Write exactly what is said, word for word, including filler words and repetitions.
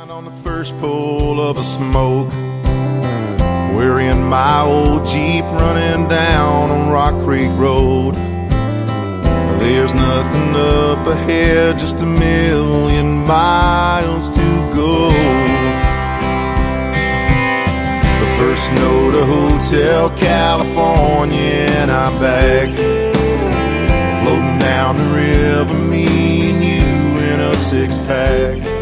On the first pull of a smoke, we're in my old Jeep running down on Rock Creek Road. There's nothing up ahead, just a million miles to go. The first note of Hotel California and I'm back, floating down the river, me and you in a six-pack.